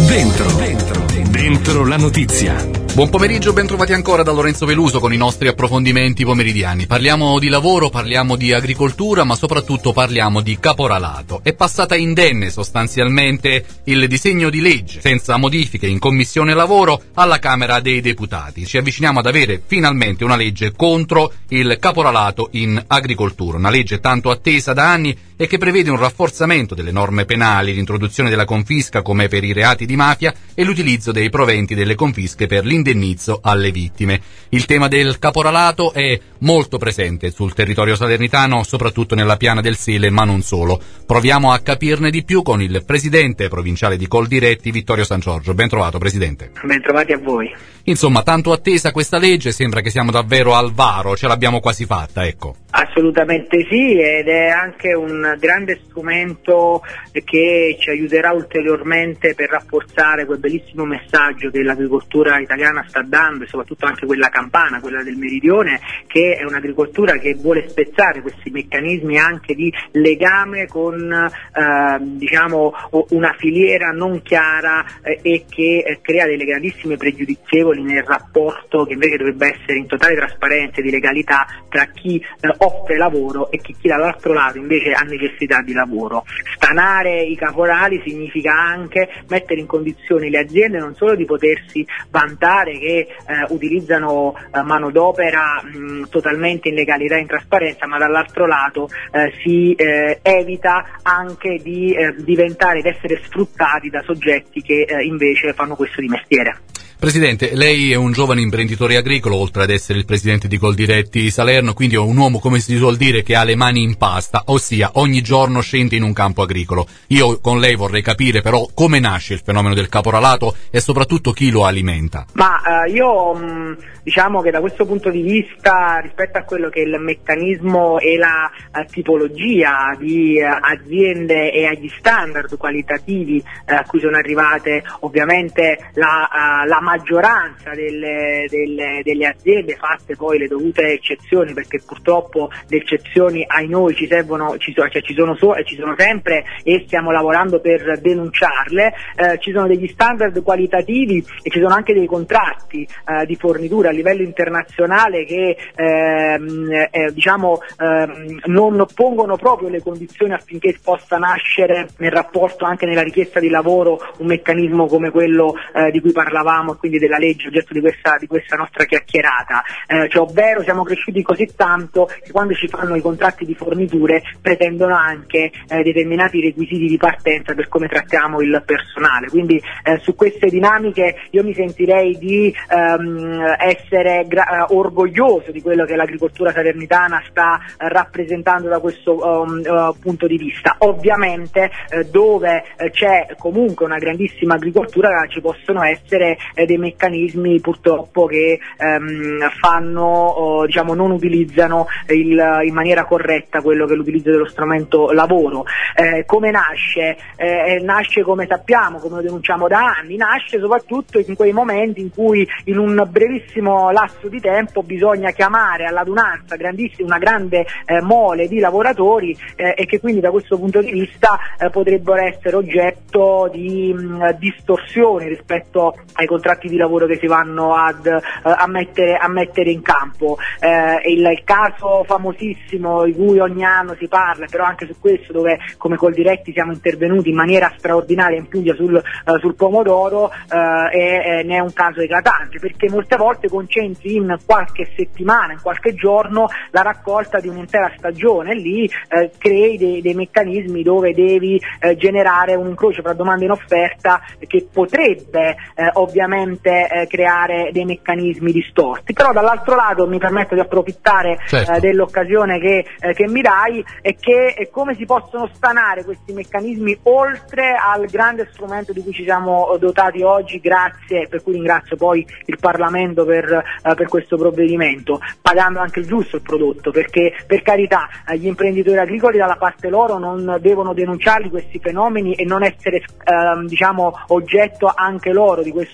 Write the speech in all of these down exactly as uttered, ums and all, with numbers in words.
Dentro, dentro, dentro la notizia. Buon pomeriggio, ben trovati ancora da Lorenzo Veluso con i nostri approfondimenti pomeridiani. Parliamo di lavoro, parliamo di agricoltura, ma soprattutto parliamo di caporalato. È passata indenne sostanzialmente il disegno di legge senza modifiche in Commissione Lavoro alla Camera dei Deputati. Ci avviciniamo ad avere finalmente una legge contro il caporalato in agricoltura, una legge tanto attesa da anni e che prevede un rafforzamento delle norme penali, l'introduzione della confisca come per i reati di mafia e l'utilizzo dei proventi delle confische per l'indennizzo alle vittime. Il tema del caporalato è molto presente sul territorio salernitano, soprattutto nella piana del Sele, ma non solo. Proviamo a capirne di più con il presidente provinciale di Coldiretti, Vittorio San Giorgio. Ben trovato, presidente. Ben trovati a voi. Insomma, tanto attesa questa legge, sembra che siamo davvero al varo, ce l'abbiamo quasi fatta, ecco. Assolutamente sì, ed è anche un grande strumento che ci aiuterà ulteriormente per rafforzare quel bellissimo messaggio che l'agricoltura italiana sta dando, e soprattutto anche quella campana, quella del meridione, che è un'agricoltura che vuole spezzare questi meccanismi anche di legame con eh, diciamo una filiera non chiara eh, e che eh, crea delle grandissime pregiudizievoli nel rapporto che invece dovrebbe essere in totale trasparenza e di legalità tra chi eh, offre lavoro e chi, chi dall'altro lato invece ha necessità di lavoro. Stanare i caporali significa anche mettere in condizioni le aziende non solo di potersi vantare che eh, utilizzano eh, manodopera mh, totalmente in legalità e in trasparenza, ma dall'altro lato eh, si eh, evita anche di eh, diventare ed essere sfruttati da soggetti che eh, invece fanno questo di mestiere. Presidente, lei è un giovane imprenditore agricolo, oltre ad essere il presidente di Coldiretti Salerno, quindi è un uomo, come si suol dire, che ha le mani in pasta, ossia ogni giorno scende in un campo agricolo. Io con lei vorrei capire però come nasce il fenomeno del caporalato e soprattutto chi lo alimenta. Ma eh, io mh, diciamo che da questo punto di vista, rispetto a quello che è il meccanismo e la uh, tipologia di uh, aziende e agli standard qualitativi uh, a cui sono arrivate ovviamente la, uh, la maggioranza delle, delle, delle aziende, fatte poi le dovute eccezioni, perché purtroppo le eccezioni ai noi ci servono, ci, so, cioè ci sono so, e ci sono sempre e stiamo lavorando per denunciarle, eh, ci sono degli standard qualitativi e ci sono anche dei contratti eh, di fornitura a livello internazionale che ehm, eh, diciamo ehm, non pongono proprio le condizioni affinché possa nascere nel rapporto, anche nella richiesta di lavoro, un meccanismo come quello eh, di cui parlavamo, e quindi della legge oggetto di questa, di questa nostra chiacchierata, eh, cioè ovvero siamo cresciuti così tanto che quando ci fanno i contratti di forniture pretendono anche eh, determinati requisiti di partenza per come trattiamo il personale, quindi eh, su queste dinamiche io mi sentirei di ehm, essere gra- orgoglioso di quello che l'agricoltura salernitana sta eh, rappresentando da questo um, uh, punto di vista. Ovviamente eh, dove eh, c'è comunque una grandissima agricoltura ci possono essere eh, dei meccanismi purtroppo che ehm, fanno oh, diciamo non utilizzano il, in maniera corretta quello che è l'utilizzo dello strumento lavoro. Eh, come nasce? Eh, nasce, come sappiamo, come lo denunciamo da anni, nasce soprattutto in quei momenti in cui in un brevissimo lasso di tempo bisogna chiamare all'adunanza grandissima, una grande eh, mole di lavoratori eh, e che quindi da questo punto di vista eh, potrebbero essere oggetto di mh, distorsioni rispetto ai contratti di lavoro che si vanno ad, eh, a, mettere, a mettere in campo. Eh, il, il caso famosissimo di cui ogni anno si parla, però anche su questo dove come Coldiretti siamo intervenuti in maniera straordinaria in Puglia sul, uh, sul pomodoro, uh, e, e ne è un caso eclatante, perché molte volte concentri in qualche settimana, in qualche giorno la raccolta di un'intera stagione, e lì uh, crei dei, dei meccanismi dove devi uh, generare un incrocio tra domanda e offerta che potrebbe uh, ovviamente uh, creare dei meccanismi distorti. Però dall'altro lato mi permetto di approfittare certo. uh, dell'occasione che, uh, che mi dai, e che è come si possono stanare questi meccanismi oltre al grande strumento di cui ci siamo dotati oggi, grazie, per cui ringrazio poi il Parlamento per, uh, per questo provvedimento, pagando anche il giusto il prodotto, perché per carità gli imprenditori agricoli dalla parte loro non devono denunciarli questi fenomeni e non essere uh, diciamo oggetto anche loro di questo, di questo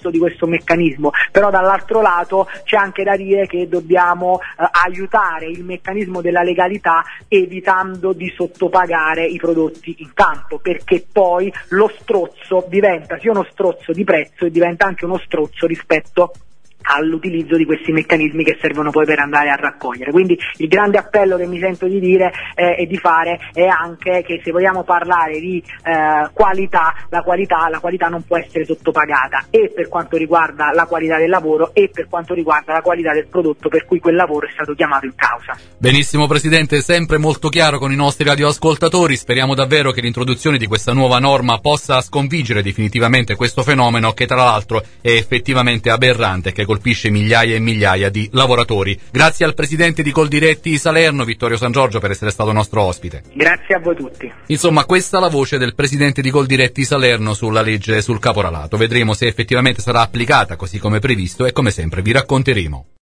questo meccanismo, però dall'altro lato c'è anche da dire che dobbiamo eh, aiutare il meccanismo della legalità evitando di sottopagare i prodotti in campo, perché poi lo strozzo diventa sia uno strozzo di prezzo e diventa anche uno strozzo rispetto all'utilizzo di questi meccanismi che servono poi per andare a raccogliere. Quindi il grande appello che mi sento di dire eh, e di fare è anche che se vogliamo parlare di eh, qualità, la qualità, la qualità non può essere sottopagata, e per quanto riguarda la qualità del lavoro e per quanto riguarda la qualità del prodotto per cui quel lavoro è stato chiamato in causa. Benissimo Presidente, sempre molto chiaro con i nostri radioascoltatori. Speriamo davvero che l'introduzione di questa nuova norma possa sconfiggere definitivamente questo fenomeno, che tra l'altro è effettivamente aberrante, che colpisce migliaia e migliaia di lavoratori. Grazie al presidente di Coldiretti Salerno, Vittorio San Giorgio, per essere stato nostro ospite. Grazie a voi tutti. Insomma, questa è la voce del presidente di Coldiretti Salerno sulla legge sul caporalato. Vedremo se effettivamente sarà applicata così come previsto e come sempre vi racconteremo.